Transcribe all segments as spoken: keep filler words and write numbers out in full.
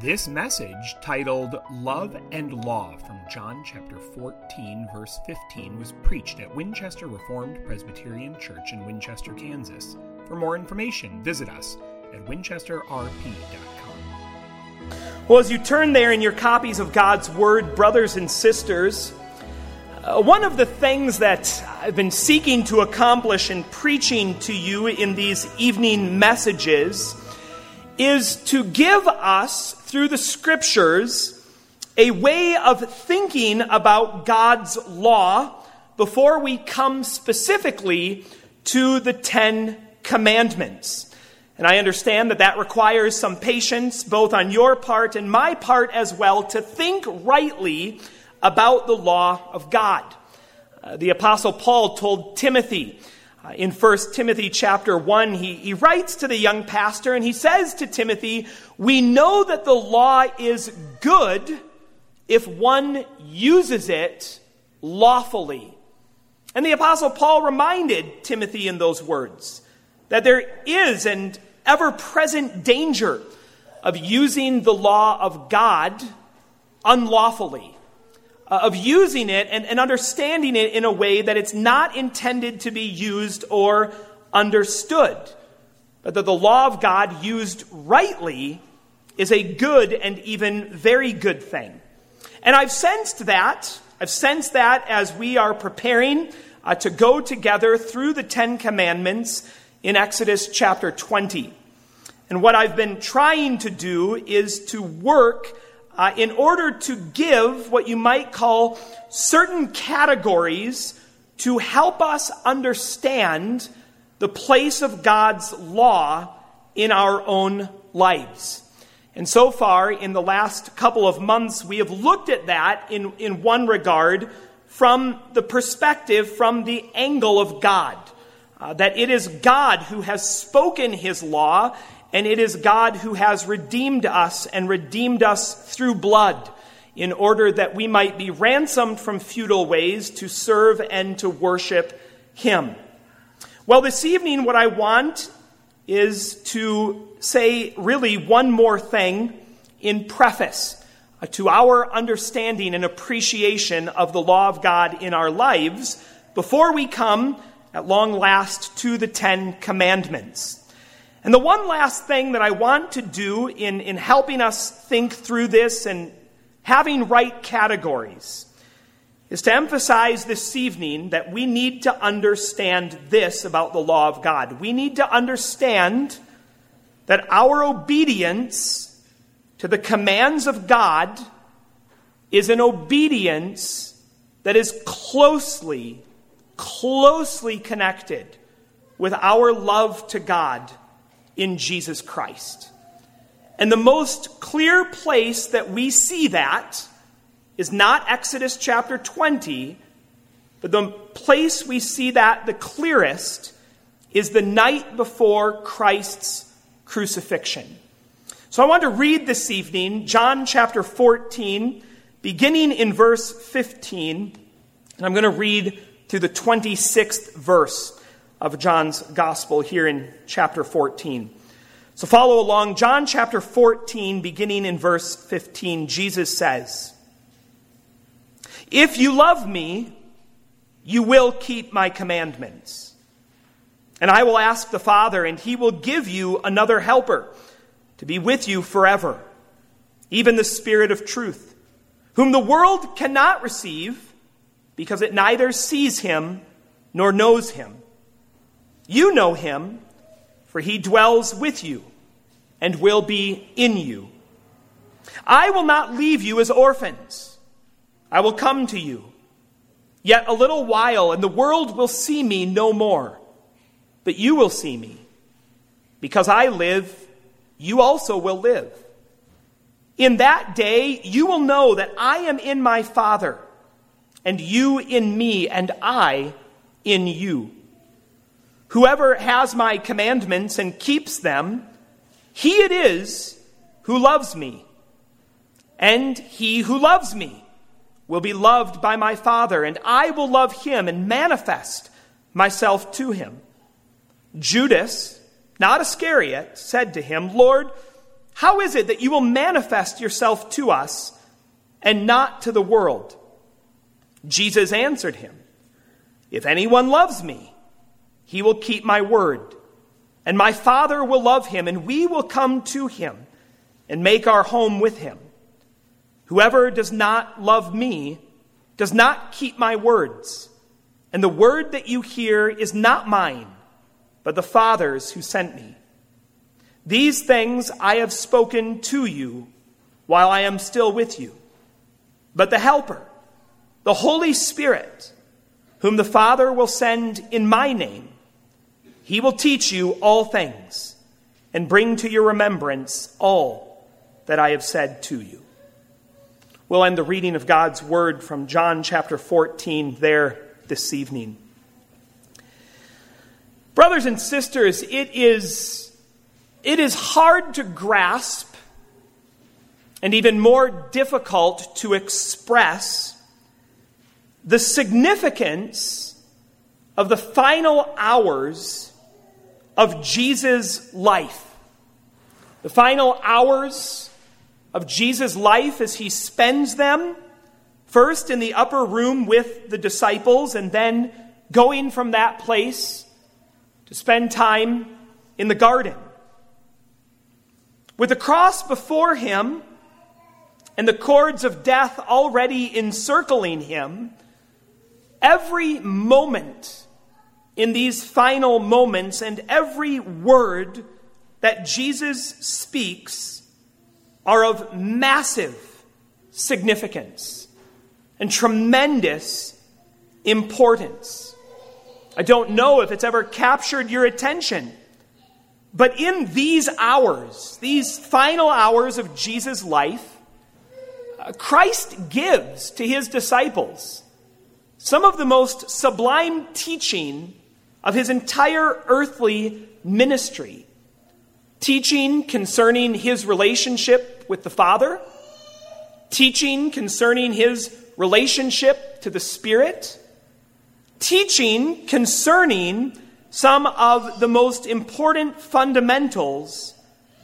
This message, titled Love and Law from John chapter fourteen, verse fifteen, was preached at Winchester Reformed Presbyterian Church in Winchester, Kansas. For more information, visit us at winchester r p dot com. Well, as you turn there in your copies of God's Word, brothers and sisters, uh, one of the things that I've been seeking to accomplish in preaching to you in these evening messages is to give us, through the Scriptures, a way of thinking about God's law before we come specifically to the Ten Commandments. And I understand that that requires some patience, both on your part and my part as well, to think rightly about the law of God. Uh, the Apostle Paul told Timothy, Uh, in First Timothy chapter one, he, he writes to the young pastor and he says to Timothy, "We know that the law is good if one uses it lawfully." And the Apostle Paul reminded Timothy in those words that there is an ever-present danger of using the law of God unlawfully. Uh, of using it and, and understanding it in a way that it's not intended to be used or understood. But that the law of God used rightly is a good and even very good thing. And I've sensed that, I've sensed that as we are preparing uh, to go together through the Ten Commandments in Exodus chapter twenty. And what I've been trying to do is to work Uh, in order to give what you might call certain categories to help us understand the place of God's law in our own lives. And so far, in the last couple of months, we have looked at that in, in one regard from the perspective, from the angle of God. Uh, that it is God who has spoken his law, and it is God who has redeemed us and redeemed us through blood in order that we might be ransomed from futile ways to serve and to worship him. Well, this evening what I want is to say really one more thing in preface uh, to our understanding and appreciation of the law of God in our lives before we come at long last to the Ten Commandments. And the one last thing that I want to do in, in helping us think through this and having right categories is to emphasize this evening that we need to understand this about the law of God. We need to understand that our obedience to the commands of God is an obedience that is closely, closely connected with our love to God in Jesus Christ. And the most clear place that we see that is not Exodus chapter twenty, but the place we see that the clearest is the night before Christ's crucifixion. So I want to read this evening John chapter fourteen, beginning in verse fifteen, and I'm going to read through the twenty-sixth verse of John's gospel here in chapter fourteen. So follow along. John chapter fourteen, beginning in verse fifteen, Jesus says, "If you love me, you will keep my commandments. And I will ask the Father, and he will give you another helper to be with you forever, even the Spirit of truth, whom the world cannot receive because it neither sees him nor knows him. You know him, for he dwells with you and will be in you. I will not leave you as orphans. I will come to you. Yet a little while, and the world will see me no more. But you will see me. Because I live, you also will live. In that day, you will know that I am in my Father, and you in me, and I in you. Whoever has my commandments and keeps them, he it is who loves me. And he who loves me will be loved by my Father, and I will love him and manifest myself to him." Judas, not Iscariot, said to him, "Lord, how is it that you will manifest yourself to us and not to the world?" Jesus answered him, "If anyone loves me, he will keep my word, and my Father will love him, and we will come to him and make our home with him. Whoever does not love me does not keep my words, and the word that you hear is not mine, but the Father's who sent me. These things I have spoken to you while I am still with you. But the Helper, the Holy Spirit, whom the Father will send in my name, he will teach you all things and bring to your remembrance all that I have said to you." We'll end the reading of God's word from John chapter fourteen there this evening. Brothers and sisters, it is, it is hard to grasp and even more difficult to express the significance of the final hours of Jesus' life. The final hours of Jesus' life as he spends them first in the upper room with the disciples, and then going from that place to spend time in the garden. With the cross before him and the cords of death already encircling him, every moment in these final moments and every word that Jesus speaks are of massive significance and tremendous importance. I don't know if it's ever captured your attention, but in these hours, these final hours of Jesus' life, Christ gives to his disciples some of the most sublime teaching of his entire earthly ministry. Teaching concerning his relationship with the Father, teaching concerning his relationship to the Spirit, teaching concerning some of the most important fundamentals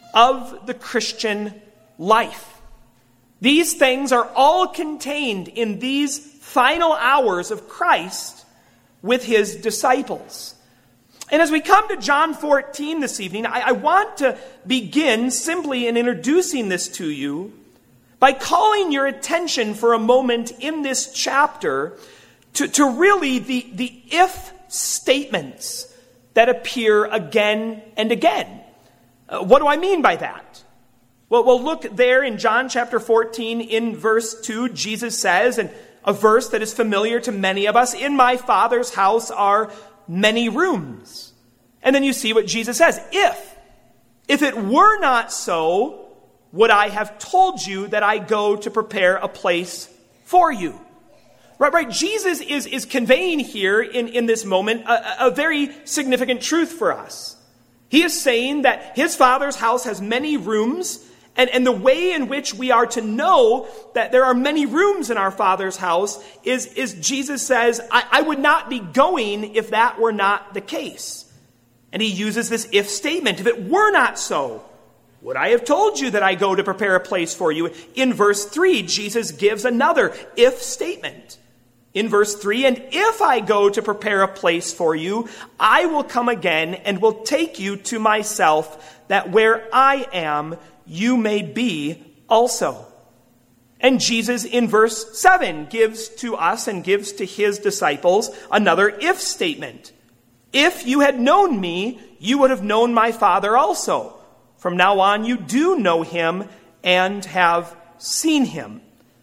of the Christian life. These things are all contained in these final hours of Christ with his disciples. And as we come to John fourteen this evening, I, I want to begin simply in introducing this to you by calling your attention for a moment in this chapter to, to really the, the if statements that appear again and again. Uh, what do I mean by that? Well, well, look there in John chapter fourteen in verse two, Jesus says, and a verse that is familiar to many of us, "In my Father's house are many rooms." And then you see what Jesus says. If, if it were not so, would I have told you that I go to prepare a place for you? Right, right. Jesus is, is conveying here in, in this moment a, a very significant truth for us. He is saying that his Father's house has many rooms, and, and the way in which we are to know that there are many rooms in our Father's house is, is Jesus says, I, I would not be going if that were not the case. And he uses this if statement. If it were not so, would I have told you that I go to prepare a place for you? In verse three, Jesus gives another if statement. In verse three, "And if I go to prepare a place for you, I will come again and will take you to myself, that where I am, you may be also." And Jesus in verse seven gives to us and gives to his disciples another if statement. "If you had known me, you would have known my Father also. From now on, you do know him and have seen him."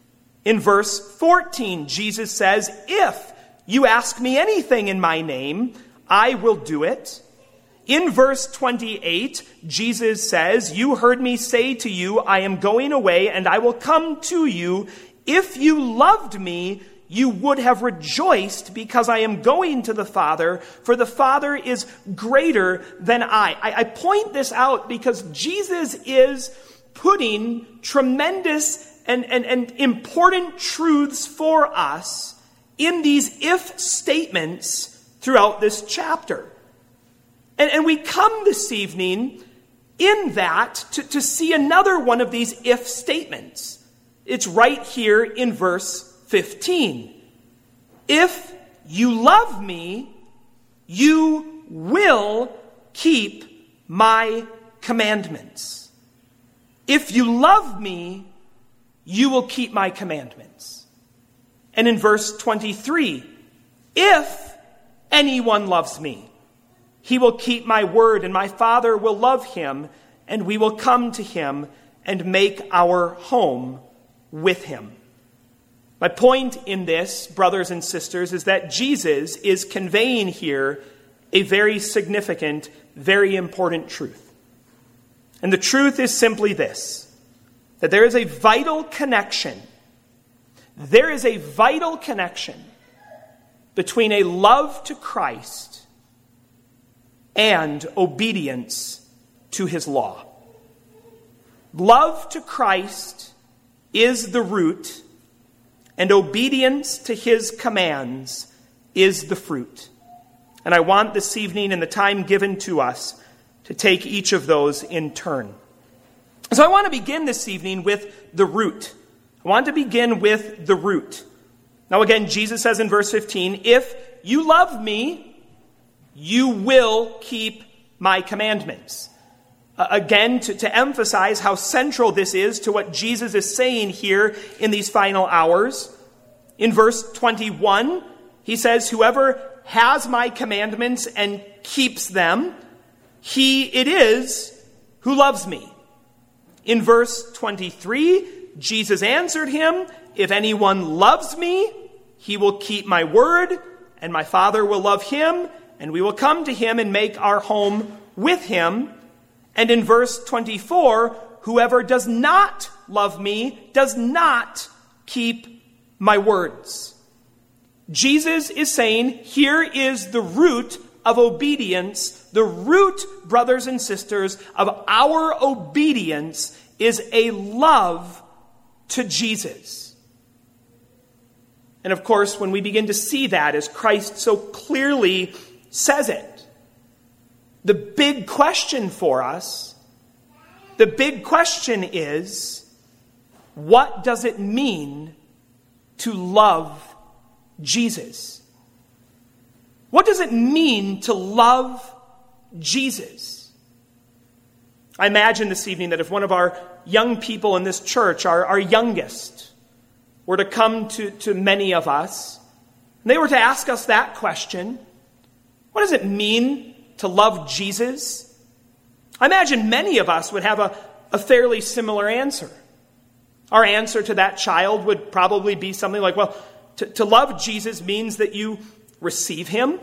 In verse fourteen, Jesus says, "If you ask me anything in my name, I will do it." In verse twenty-eight, Jesus says, "You heard me say to you, I am going away and I will come to you. If you loved me, you would have rejoiced because I am going to the Father, for the Father is greater than I." I, I point this out because Jesus is putting tremendous and, and, and important truths for us in these if statements throughout this chapter. And, and we come this evening in that to, to see another one of these if statements. It's right here in verse fifteen. If you love me, you will keep my commandments. If you love me, you will keep my commandments. And in verse twenty-three, if anyone loves me, he will keep my word, and my Father will love him, and we will come to him and make our home with him. My point in this, brothers and sisters, is that Jesus is conveying here a very significant, very important truth. And the truth is simply this, that there is a vital connection. There is a vital connection between a love to Christ and obedience to his law. Love to Christ is the root, and obedience to his commands is the fruit. And I want this evening, in the time given to us, to take each of those in turn. So I want to begin this evening with the root. I want to begin with the root. Now again, Jesus says in verse fifteen, if you love me, you will keep my commandments. Uh, again, to, to emphasize how central this is to what Jesus is saying here in these final hours. In verse twenty-one, he says, whoever has my commandments and keeps them, he it is who loves me. In verse twenty-three, Jesus answered him, if anyone loves me, he will keep my word, and my Father will love him, and we will come to him and make our home with him. And in verse twenty-four, whoever does not love me does not keep my words. Jesus is saying, here is the root of obedience. The root, brothers and sisters, of our obedience is a love to Jesus. And of course, when we begin to see that, as Christ so clearly says it, the big question for us, the big question is, what does it mean to love Jesus? What does it mean to love Jesus? I imagine this evening that if one of our young people in this church, our, our youngest, were to come to, to many of us, and they were to ask us that question, what does it mean to love Jesus? I imagine many of us would have a, a fairly similar answer. Our answer to that child would probably be something like, well, to, to love Jesus means that you receive him,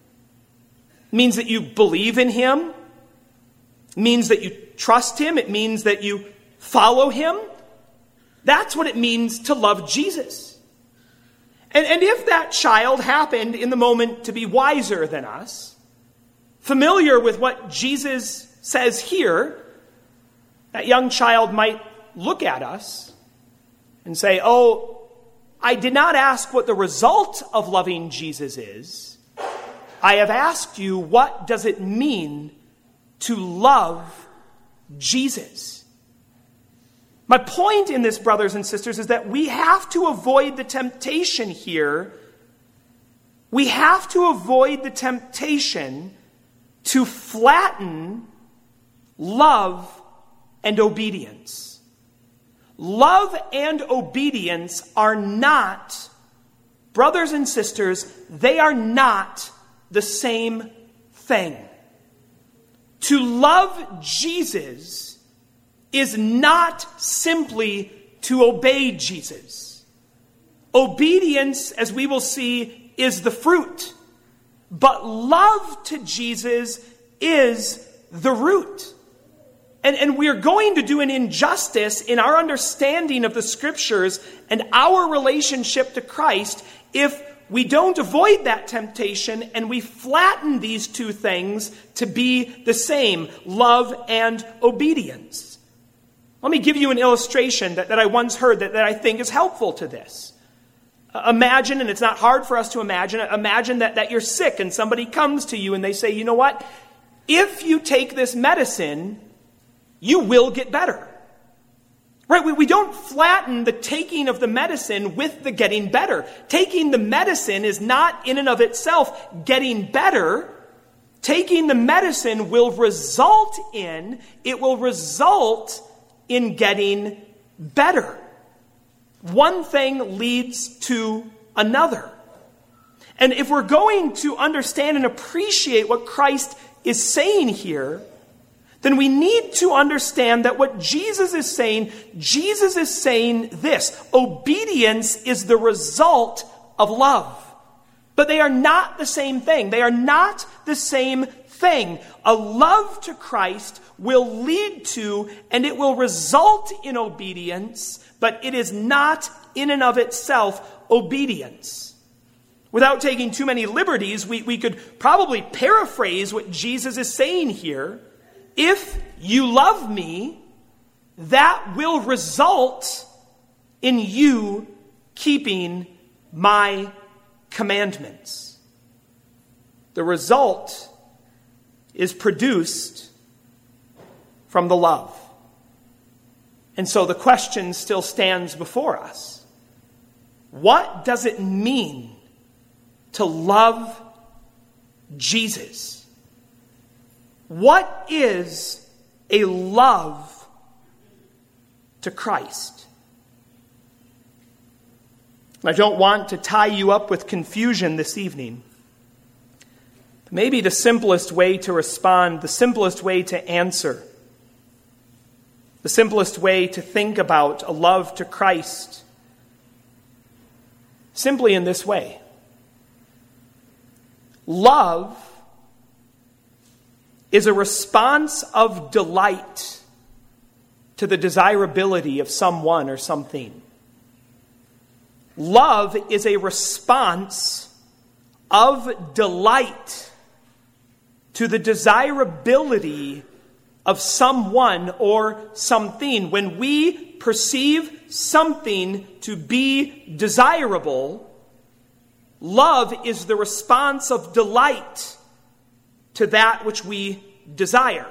means that you believe in him, means that you trust him, it means that you follow him. That's what it means to love Jesus. And, and if that child happened in the moment to be wiser than us, familiar with what Jesus says here, that young child might look at us and say, oh, I did not ask what the result of loving Jesus is. I have asked you, what does it mean to love Jesus? My point in this, brothers and sisters, is that we have to avoid the temptation here. We have to avoid the temptation to flatten love and obedience. Love and obedience are not, brothers and sisters, they are not the same thing. To love Jesus is not simply to obey Jesus. Obedience, as we will see, is the fruit. But love to Jesus is the root. And, and we're going to do an injustice in our understanding of the Scriptures and our relationship to Christ if we don't avoid that temptation and we flatten these two things to be the same, love and obedience. Let me give you an illustration that, that I once heard that, that I think is helpful to this. Uh, imagine, and it's not hard for us to imagine, imagine that, that you're sick and somebody comes to you and they say, you know what? If you take this medicine, you will get better. Right? We, we don't flatten the taking of the medicine with the getting better. Taking the medicine is not in and of itself getting better. Taking the medicine will result in, it will result in getting better. One thing leads to another. And if we're going to understand and appreciate what Christ is saying here, then we need to understand that what Jesus is saying, Jesus is saying this: obedience is the result of love. But they are not the same thing. They are not the same thing. A love to Christ will lead to, and it will result in obedience, but it is not in and of itself obedience. Without taking too many liberties, we, we could probably paraphrase what Jesus is saying here. If you love me, that will result in you keeping my commandments. The result is produced from the love. And so the question still stands before us. What does it mean to love Jesus? What is a love to Christ? I don't want to tie you up with confusion this evening. Maybe the simplest way to respond, the simplest way to answer, the simplest way to think about a love to Christ, simply in this way. Love is a response of delight to the desirability of someone or something. Love is a response of delight to the desirability of someone or something. When we perceive something to be desirable, love is the response of delight to that which we desire.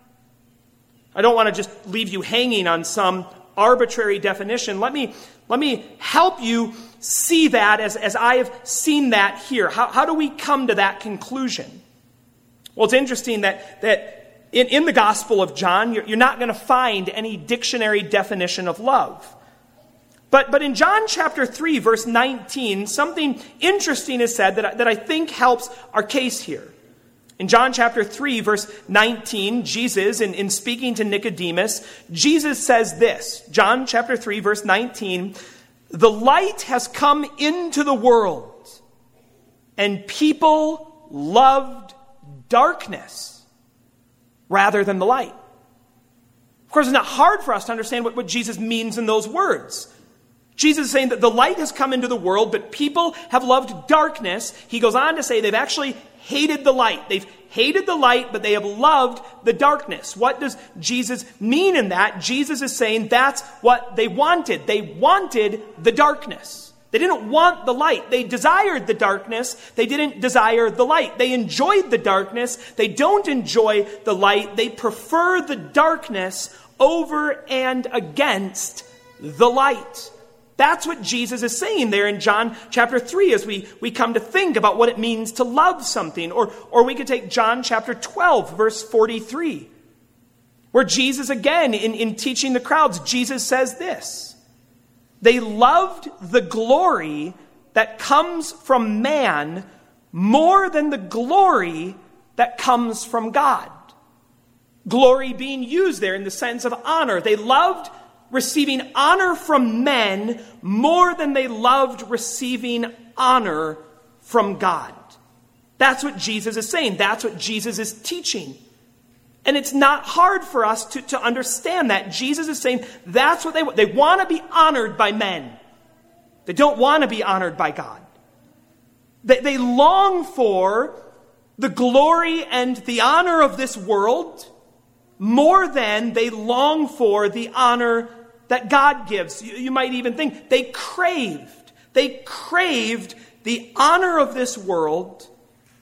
I don't want to just leave you hanging on some arbitrary definition. Let me, let me help you see that as, as I have seen that here. How, how do we come to that conclusion? Well, it's interesting that, that in, in the Gospel of John, you're, you're not going to find any dictionary definition of love. But, but in John chapter three, verse nineteen, something interesting is said that, that I think helps our case here. In John chapter three, verse nineteen, Jesus, in, in speaking to Nicodemus, Jesus says this, John chapter three, verse nineteen, "The light has come into the world, and people loved darkness rather than the light." Of course, it's not hard for us to understand what, what Jesus means in those words. Jesus is saying that the light has come into the world, but people have loved darkness. He goes on to say they've actually hated the light. They've hated the light, but they have loved the darkness. What does Jesus mean in that? Jesus is saying that's what they wanted. They wanted the darkness. They didn't want the light. They desired the darkness. They didn't desire the light. They enjoyed the darkness. They don't enjoy the light. They prefer the darkness over and against the light. That's what Jesus is saying there in John chapter three as we, we come to think about what it means to love something. Or, or we could take John chapter twelve, verse forty-three, where Jesus again, in, in teaching the crowds, Jesus says this: "They loved the glory that comes from man more than the glory that comes from God." Glory being used there in the sense of honor. They loved receiving honor from men more than they loved receiving honor from God. That's what Jesus is saying. That's what Jesus is teaching. And it's not hard for us to, to understand that. Jesus is saying that's what they want. They want to be honored by men. They don't want to be honored by God. They, they long for the glory and the honor of this world more than they long for the honor that God gives. You, you might even think they craved. They craved the honor of this world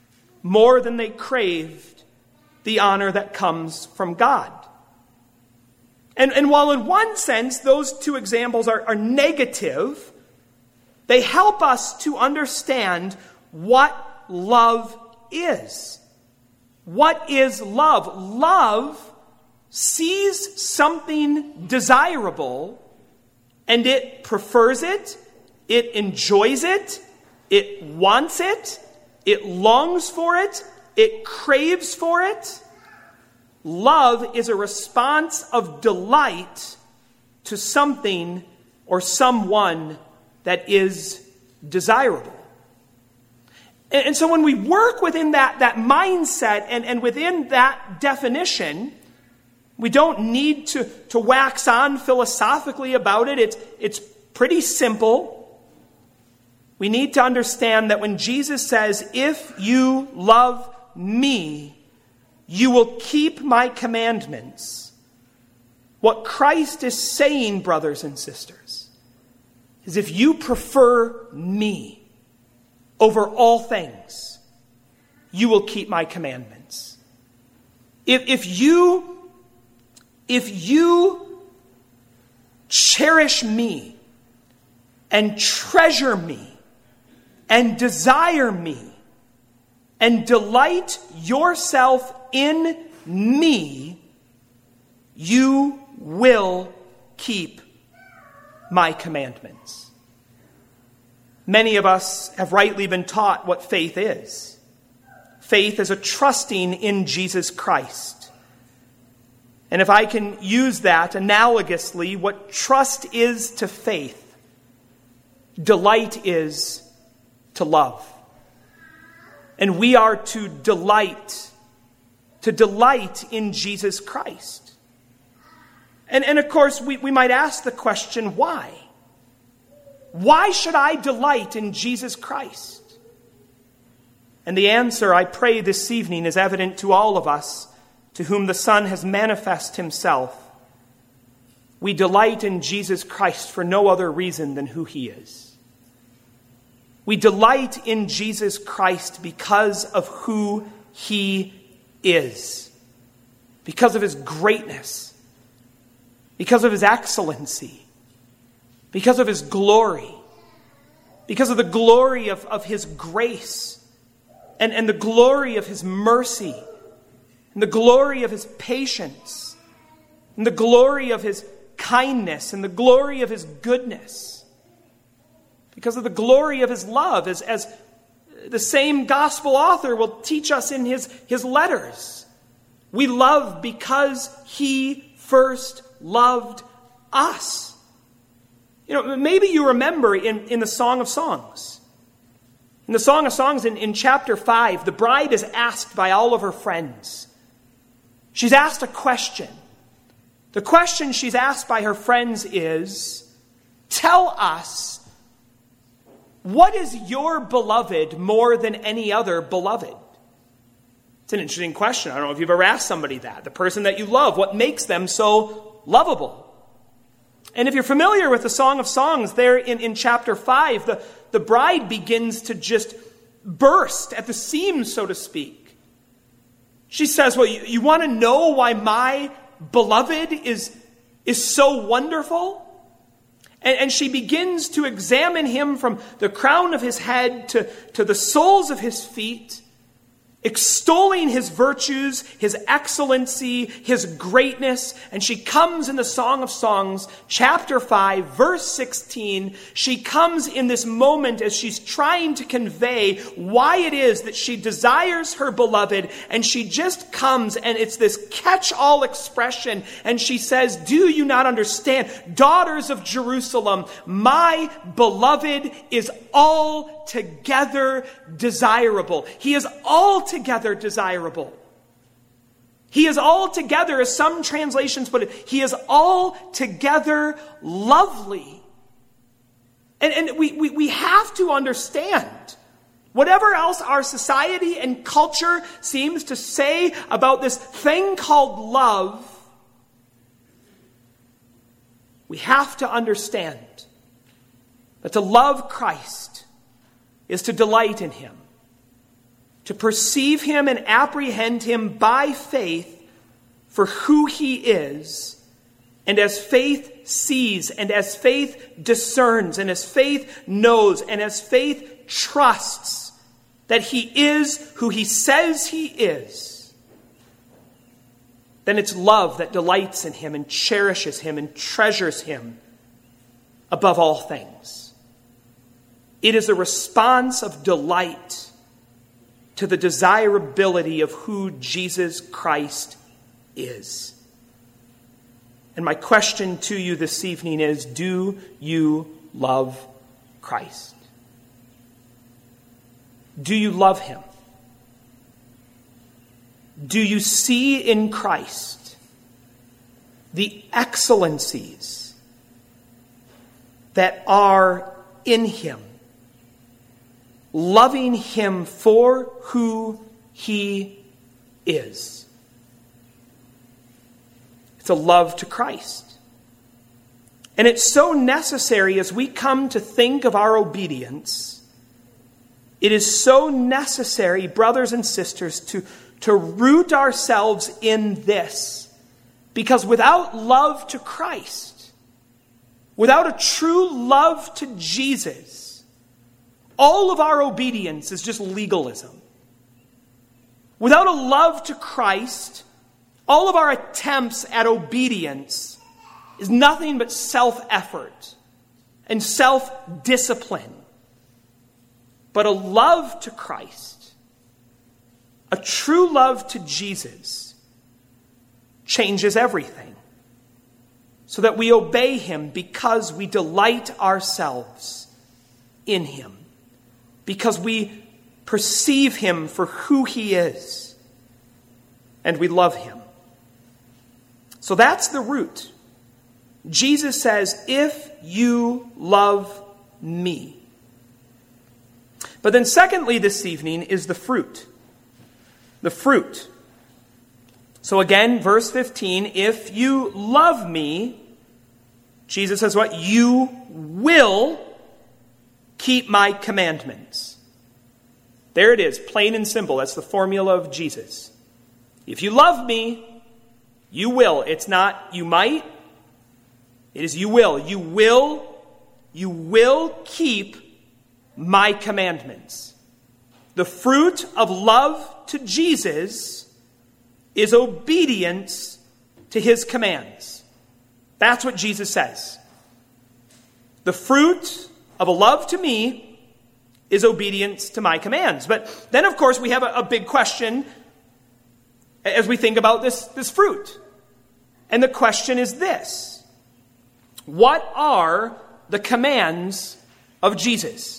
more than they craved the honor that comes from God. And, and while in one sense those two examples are, are negative, they help us to understand what love is. What is love? Love sees something desirable and it prefers it, it enjoys it, it wants it, it longs for it, it craves for it. Love is a response of delight to something or someone that is desirable. And, and so when we work within that, that mindset and, and within that definition, we don't need to, to wax on philosophically about it. It's, it's pretty simple. We need to understand that when Jesus says, if you love me, you will keep my commandments. What Christ is saying, brothers and sisters, is if you prefer me over all things, you will keep my commandments. If, if you, if you cherish me and treasure me and desire me and delight yourself in me, you will keep my commandments. Many of us have rightly been taught what faith is. Faith is a trusting in Jesus Christ. And if I can use that analogously, what trust is to faith, delight is to love. And we are to delight, to delight in Jesus Christ. And, and of course, we, we might ask the question, why? Why should I delight in Jesus Christ? And the answer, I pray this evening, is evident to all of us to whom the Son has manifested himself. We delight in Jesus Christ for no other reason than who he is. We delight in Jesus Christ because of who he is, because of his greatness, because of his excellency, because of his glory, because of the glory of, of his grace, and, and the glory of his mercy, and the glory of his patience, and the glory of his kindness, and the glory of his goodness. Because of the glory of his love, as, as the same gospel author will teach us in his, his letters. We love because he first loved us. You know, maybe you remember in, in the Song of Songs. In the Song of Songs in, in chapter five, the bride is asked by all of her friends. She's asked a question. The question she's asked by her friends is, tell us, what is your beloved more than any other beloved? It's an interesting question. I don't know if you've ever asked somebody that. The person that you love, what makes them so lovable? And if you're familiar with the Song of Songs, there in, in chapter five, the, the bride begins to just burst at the seams, so to speak. She says, well, you, you want to know why my beloved is, is so wonderful? And, and she begins to examine him from the crown of his head to, to the soles of his feet, extolling his virtues, his excellency, his greatness. And she comes in the Song of Songs, chapter five, verse sixteen. She comes in this moment as she's trying to convey why it is that she desires her beloved. And she just comes, and it's this catch-all expression. And she says, do you not understand? Daughters of Jerusalem, my beloved is altogether desirable. He is altogether Altogether desirable. He is altogether, as some translations put it, he is altogether lovely. And, and we, we, we have to understand, whatever else our society and culture seems to say about this thing called love, we have to understand that to love Christ is to delight in him, to perceive him and apprehend him by faith for who he is, and as faith sees, and as faith discerns, and as faith knows, and as faith trusts that he is who he says he is, then it's love that delights in him and cherishes him and treasures him above all things. It is a response of delight to the desirability of who Jesus Christ is. And my question to you this evening is, do you love Christ? Do you love him? Do you see in Christ the excellencies that are in him, loving him for who he is? It's a love to Christ. And it's so necessary as we come to think of our obedience. It is so necessary, brothers and sisters, to, to root ourselves in this. Because without love to Christ, without a true love to Jesus, all of our obedience is just legalism. Without a love to Christ, all of our attempts at obedience is nothing but self-effort and self-discipline. But a love to Christ, a true love to Jesus, changes everything. So that we obey him because we delight ourselves in him. Because we perceive him for who he is. And we love him. So that's the root. Jesus says, if you love me. But then secondly this evening is the fruit. The fruit. So again, verse fifteen, if you love me, Jesus says what? You will keep my commandments. There it is, plain and simple. That's the formula of Jesus. If you love me, you will. It's not you might. It is you will. You will, you will keep my commandments. The fruit of love to Jesus is obedience to his commands. That's what Jesus says. The fruit of a love to me is obedience to my commands. But then, of course, we have a, a big question as we think about this, this fruit. And the question is this: what are the commands of Jesus?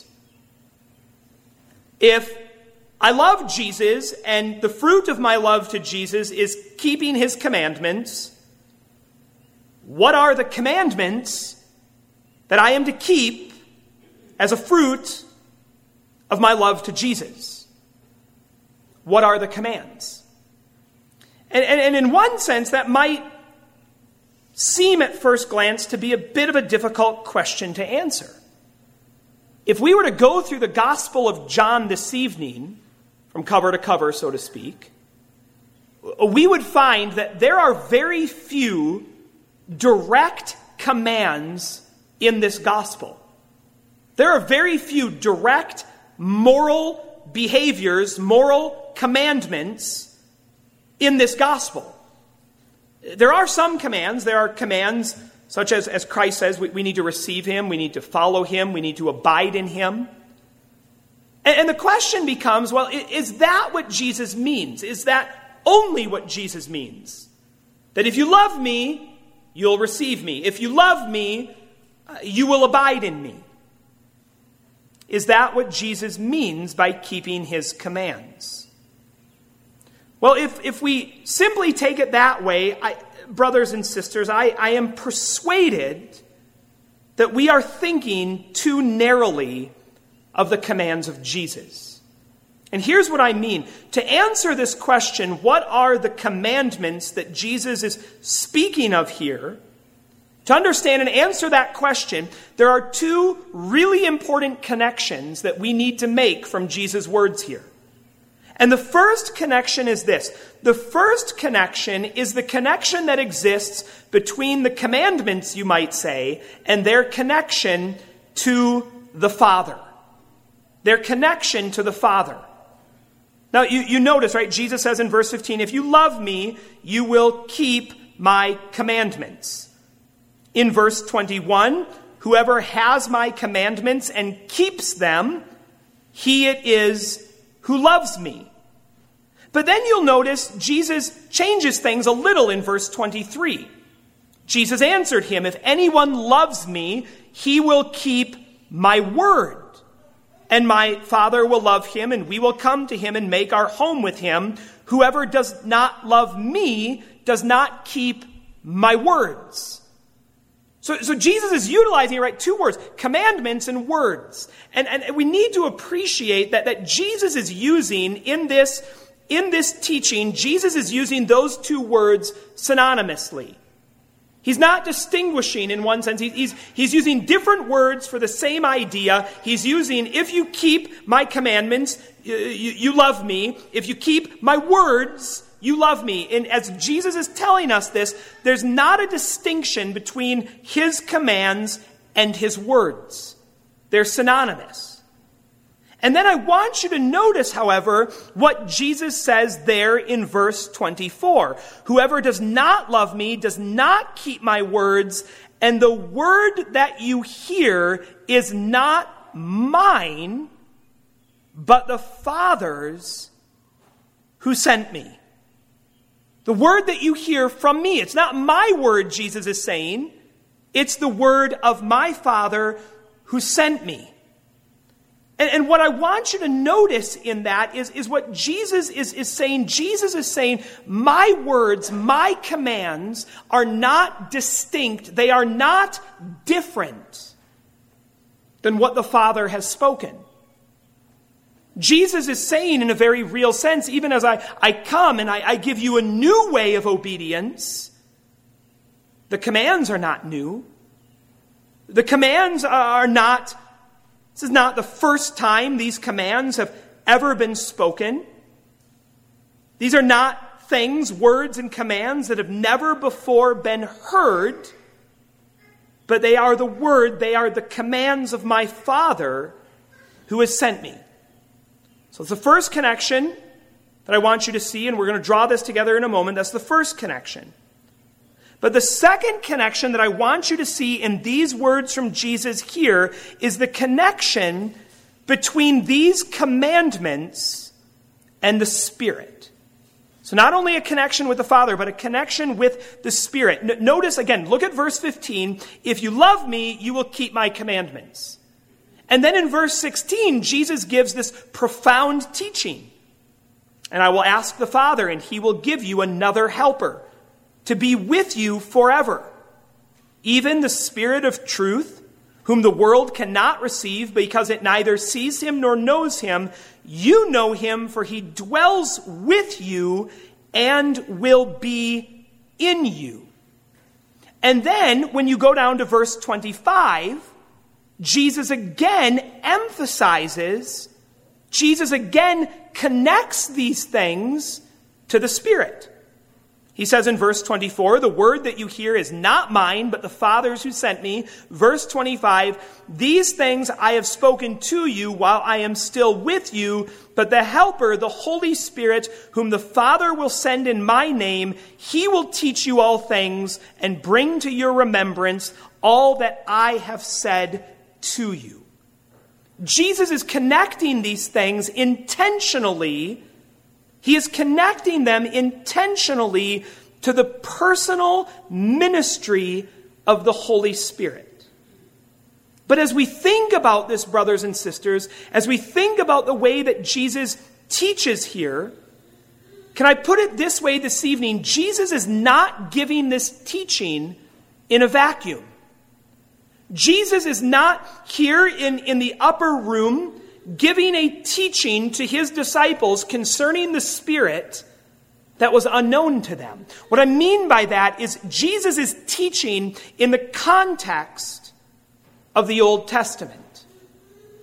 If I love Jesus and the fruit of my love to Jesus is keeping his commandments, what are the commandments that I am to keep as a fruit of my love to Jesus? What are the commands? And, and, and in one sense, that might seem at first glance to be a bit of a difficult question to answer. If we were to go through the Gospel of John this evening, from cover to cover, so to speak, we would find that there are very few direct commands in this gospel. There are very few direct moral behaviors, moral commandments in this gospel. There are some commands. There are commands such as, as Christ says, we, we need to receive him, we need to follow him, we need to abide in him. And, and the question becomes, well, is that what Jesus means? Is that only what Jesus means? That if you love me, you'll receive me. If you love me, uh, you will abide in me. Is that what Jesus means by keeping his commands? Well, if, if we simply take it that way, I, brothers and sisters, I, I am persuaded that we are thinking too narrowly of the commands of Jesus. And here's what I mean. To answer this question, what are the commandments that Jesus is speaking of here? To understand and answer that question, there are two really important connections that we need to make from Jesus' words here. And the first connection is this. The first connection is the connection that exists between the commandments, you might say, and their connection to the Father. Their connection to the Father. Now, you, you notice, right? Jesus says in verse fifteen, if you love me, you will keep my commandments. In verse twenty-one, whoever has my commandments and keeps them, he it is who loves me. But then you'll notice Jesus changes things a little in verse twenty-three. Jesus answered him, if anyone loves me, he will keep my word. And my Father will love him, and we will come to him and make our home with him. Whoever does not love me does not keep my words. So, so Jesus is utilizing, right, two words, commandments and words. And, and we need to appreciate that, that Jesus is using in this, in this teaching, Jesus is using those two words synonymously. He's not distinguishing in one sense. He's, he's, he's using different words for the same idea. He's using, if you keep my commandments, you, you, you love me. If you keep my words, you love me. And as Jesus is telling us this, there's not a distinction between his commands and his words. They're synonymous. And then I want you to notice, however, what Jesus says there in verse twenty-four. Whoever does not love me does not keep my words, and the word that you hear is not mine, but the Father's who sent me. The word that you hear from me, it's not my word, Jesus is saying. It's the word of my Father who sent me. And, and what I want you to notice in that is, is what Jesus is, is saying. Jesus is saying, my words, my commands are not distinct. They are not different than what the Father has spoken. Jesus is saying in a very real sense, even as I, I come and I, I give you a new way of obedience, the commands are not new. The commands are not, this is not the first time these commands have ever been spoken. These are not things, words, and commands that have never before been heard, but they are the word, they are the commands of my Father who has sent me. So it's the first connection that I want you to see, and we're going to draw this together in a moment. That's the first connection. But the second connection that I want you to see in these words from Jesus here is the connection between these commandments and the Spirit. So not only a connection with the Father, but a connection with the Spirit. N- notice again, look at verse fifteen. If you love me, you will keep my commandments. And then in verse sixteen, Jesus gives this profound teaching. And I will ask the Father, and he will give you another helper to be with you forever. Even the Spirit of truth, whom the world cannot receive because it neither sees him nor knows him. You know him, for he dwells with you and will be in you. And then when you go down to verse twenty-five, Jesus again emphasizes, Jesus again connects these things to the Spirit. He says in verse twenty-four, the word that you hear is not mine, but the Father's who sent me. Verse twenty-five, these things I have spoken to you while I am still with you, but the Helper, the Holy Spirit, whom the Father will send in my name, he will teach you all things and bring to your remembrance all that I have said to you. Jesus is connecting these things intentionally. He is connecting them intentionally to the personal ministry of the Holy Spirit. But as we think about this, brothers and sisters, as we think about the way that Jesus teaches here, can I put it this way this evening? Jesus is not giving this teaching in a vacuum. Jesus is not here in, in the upper room giving a teaching to his disciples concerning the Spirit that was unknown to them. What I mean by that is Jesus is teaching in the context of the Old Testament.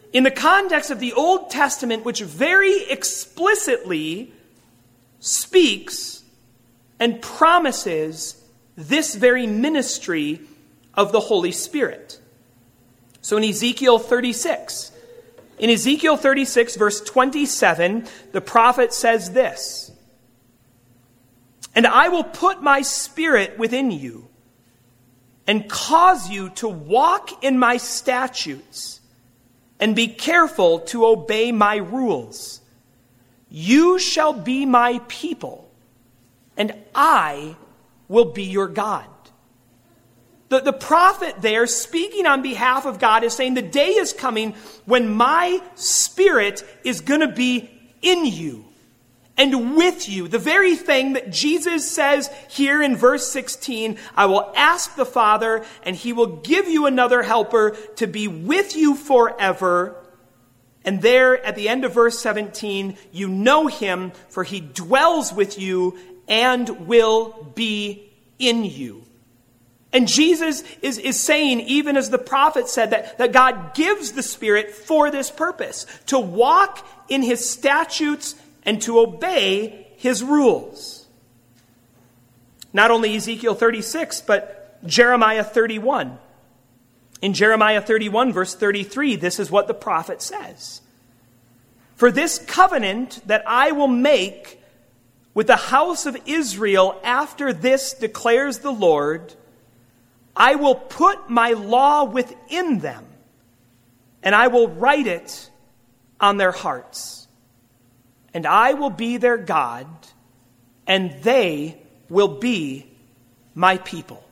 in the context of the Old Testament, which very explicitly speaks and promises this very ministry of the Holy Spirit. So in Ezekiel thirty-six, in Ezekiel thirty-six, verse twenty-seven, the prophet says this, "And I will put my spirit within you and cause you to walk in my statutes and be careful to obey my rules. You shall be my people, and I will be your God." The, the prophet there, speaking on behalf of God, is saying the day is coming when my spirit is going to be in you and with you. The very thing that Jesus says here in verse sixteen, "I will ask the Father, and he will give you another helper to be with you forever." And there at the end of verse seventeen, "You know him, for he dwells with you and will be in you." And Jesus is, is saying, even as the prophet said, that, that God gives the Spirit for this purpose, to walk in his statutes and to obey his rules. Not only Ezekiel thirty-six, but Jeremiah thirty-one. In Jeremiah thirty-one, verse thirty-three, this is what the prophet says. "For this covenant that I will make with the house of Israel after this, declares the Lord, I will put my law within them, and I will write it on their hearts. And I will be their God, and they will be my people."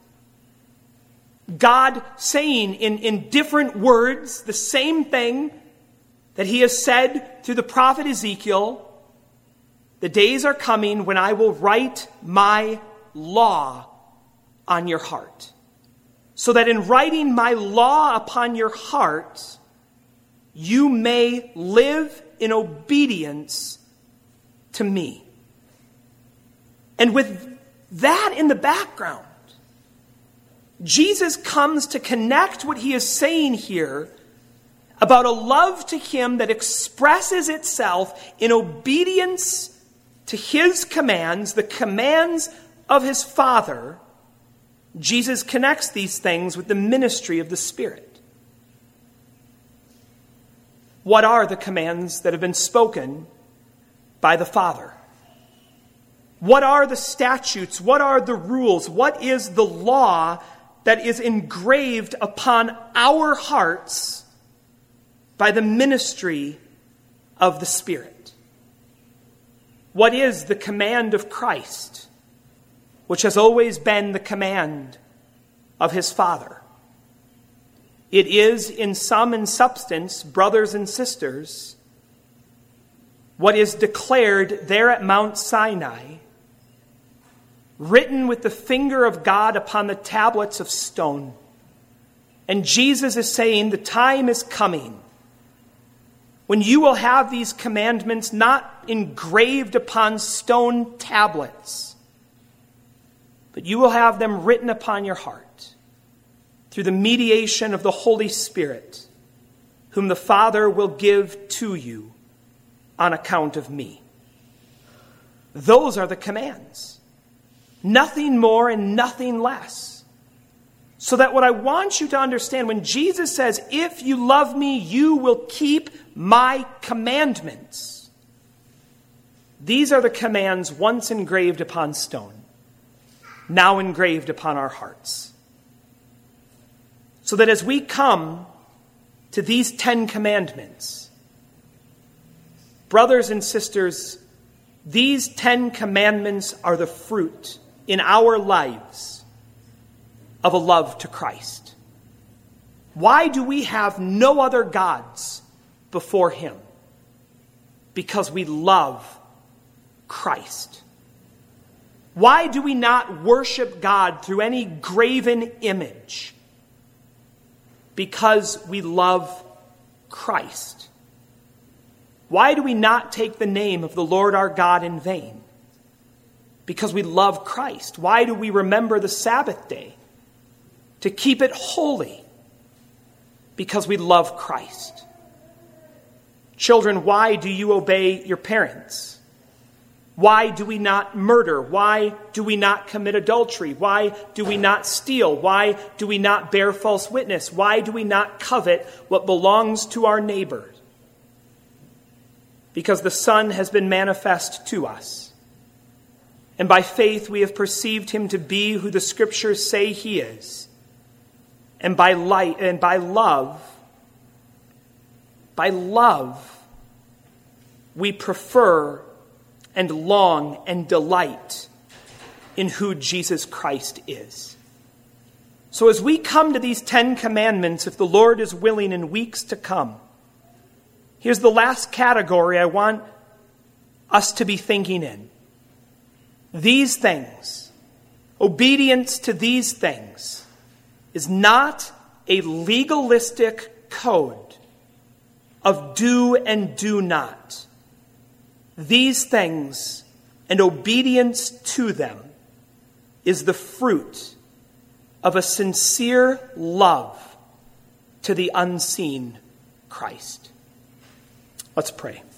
God saying in, in different words the same thing that he has said through the prophet Ezekiel. The days are coming when I will write my law on your heart. So that in writing my law upon your heart, you may live in obedience to me. And with that in the background, Jesus comes to connect what he is saying here about a love to him that expresses itself in obedience to his commands, the commands of his Father. Jesus connects these things with the ministry of the Spirit. What are the commands that have been spoken by the Father? What are the statutes? What are the rules? What is the law that is engraved upon our hearts by the ministry of the Spirit? What is the command of Christ, which has always been the command of his Father? It is, in sum and substance, brothers and sisters, what is declared there at Mount Sinai, written with the finger of God upon the tablets of stone. And Jesus is saying, the time is coming when you will have these commandments not engraved upon stone tablets, but you will have them written upon your heart through the mediation of the Holy Spirit, whom the Father will give to you on account of me. Those are the commands. Nothing more and nothing less. So that what I want you to understand, when Jesus says, if you love me, you will keep my commandments. These are the commands once engraved upon stone, now engraved upon our hearts. So that as we come to these Ten Commandments, brothers and sisters, these Ten Commandments are the fruit in our lives of a love to Christ. Why do we have no other gods before him? Because we love Christ. Why do we not worship God through any graven image? Because we love Christ. Why do we not take the name of the Lord our God in vain? Because we love Christ. Why do we remember the Sabbath day? To keep it holy. Because we love Christ. Children, why do you obey your parents? Why do we not murder? Why do we not commit adultery? Why do we not steal? Why do we not bear false witness? Why do we not covet what belongs to our neighbor? Because the Son has been manifest to us. And by faith we have perceived him to be who the Scriptures say he is. And by light and by love, by love, we prefer and long and delight in who Jesus Christ is. So as we come to these Ten Commandments, if the Lord is willing, in weeks to come, here's the last category I want us to be thinking in. These things, obedience to these things, is not a legalistic code of do and do not. These things and obedience to them is the fruit of a sincere love to the unseen Christ. Let's pray.